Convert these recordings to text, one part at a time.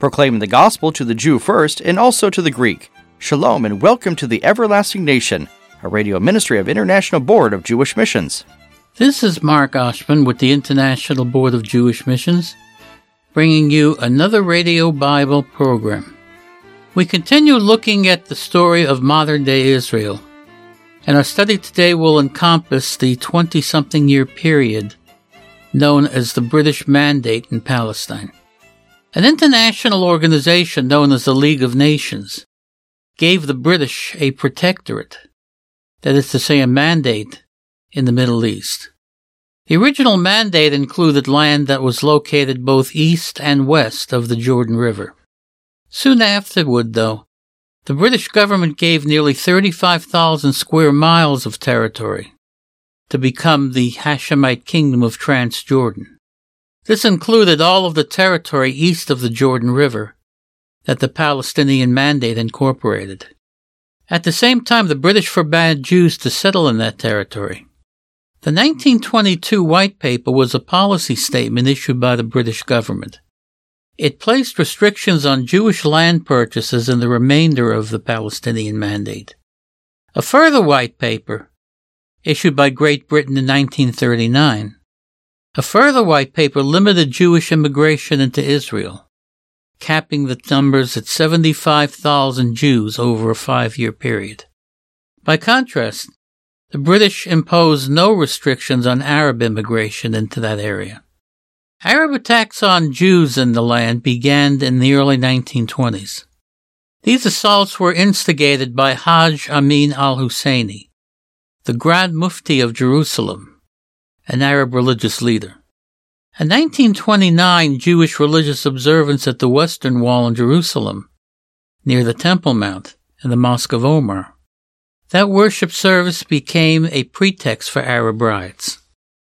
proclaiming the gospel to the Jew first and also to the Greek. Shalom and welcome to the Everlasting Nation, a radio ministry of International Board of Jewish Missions. This is Mark Oshman with the International Board of Jewish Missions, bringing you another Radio Bible program. We continue looking at the story of modern-day Israel, and our study today will encompass the 20-something year period known as the British Mandate in Palestine. An international organization known as the League of Nations gave the British a protectorate, that is to say a mandate, in the Middle East. The original mandate included land that was located both east and west of the Jordan River. Soon afterward, though, the British government gave nearly 35,000 square miles of territory to become the Hashemite Kingdom of Transjordan. This included all of the territory east of the Jordan River that the Palestinian Mandate incorporated. At the same time, the British forbade Jews to settle in that territory. The 1922 White Paper was a policy statement issued by the British government. It placed restrictions on Jewish land purchases in the remainder of the Palestinian Mandate. A further White Paper, issued by Great Britain in 1939, limited Jewish immigration into Israel, capping the numbers at 75,000 Jews over a 5-year period. By contrast, the British imposed no restrictions on Arab immigration into that area. Arab attacks on Jews in the land began in the early 1920s. These assaults were instigated by Hajj Amin al-Husseini, the Grand Mufti of Jerusalem, an Arab religious leader. In 1929, Jewish religious observance at the Western Wall in Jerusalem, near the Temple Mount and the Mosque of Omar. That worship service became a pretext for Arab riots.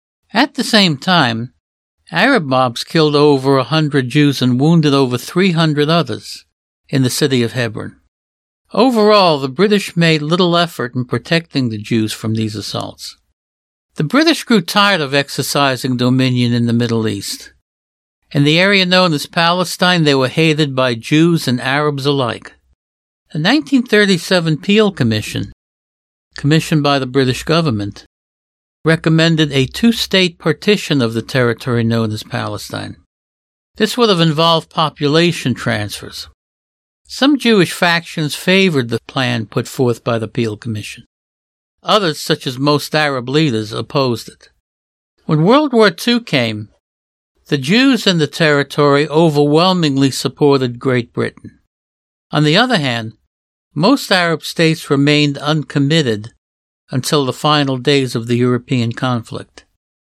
At the same time, Arab mobs killed over 100 Jews and wounded over 300 others in the city of Hebron. Overall, the British made little effort in protecting the Jews from these assaults. The British grew tired of exercising dominion in the Middle East. In the area known as Palestine, they were hated by Jews and Arabs alike. The 1937 Peel Commission, commissioned by the British government, recommended a 2-state partition of the territory known as Palestine. This would have involved population transfers. Some Jewish factions favored the plan put forth by the Peel Commission. Others, such as most Arab leaders, opposed it. When World War II came, the Jews in the territory overwhelmingly supported Great Britain. On the other hand, most Arab states remained uncommitted until the final days of the European conflict.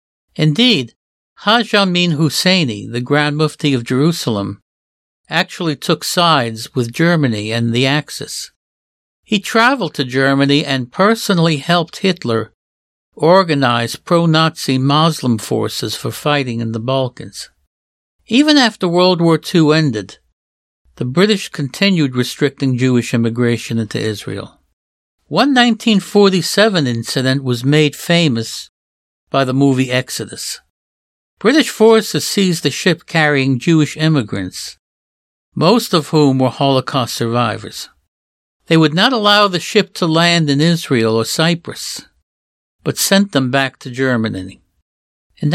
Indeed, Hajj Amin Husseini, the Grand Mufti of Jerusalem, actually took sides with Germany and the Axis. He traveled to Germany and personally helped Hitler organize pro-Nazi Muslim forces for fighting in the Balkans. Even after World War II ended, the British continued restricting Jewish immigration into Israel. One 1947 incident was made famous by the movie Exodus. British forces seized a ship carrying Jewish immigrants, most of whom were Holocaust survivors. They would not allow the ship to land in Israel or Cyprus, but sent them back to Germany. In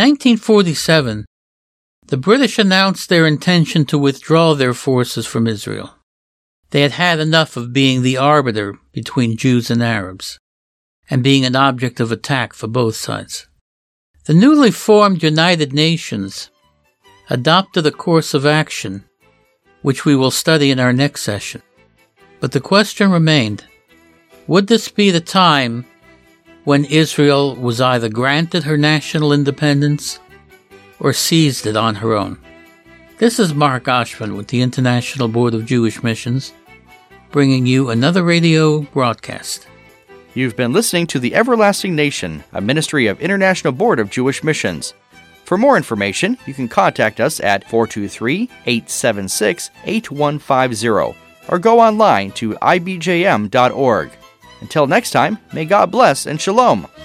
1947, the British announced their intention to withdraw their forces from Israel. They had had enough of being the arbiter between Jews and Arabs, and being an object of attack for both sides. The newly formed United Nations adopted a course of action, which we will study in our next session. But the question remained, would this be the time when Israel was either granted her national independence or seized it on her own? This is Mark Oshman with the International Board of Jewish Missions, bringing you another radio broadcast. You've been listening to The Everlasting Nation, a ministry of International Board of Jewish Missions. For more information, you can contact us at 423-876-8150 or go online to ibjm.org. Until next time, may God bless and shalom.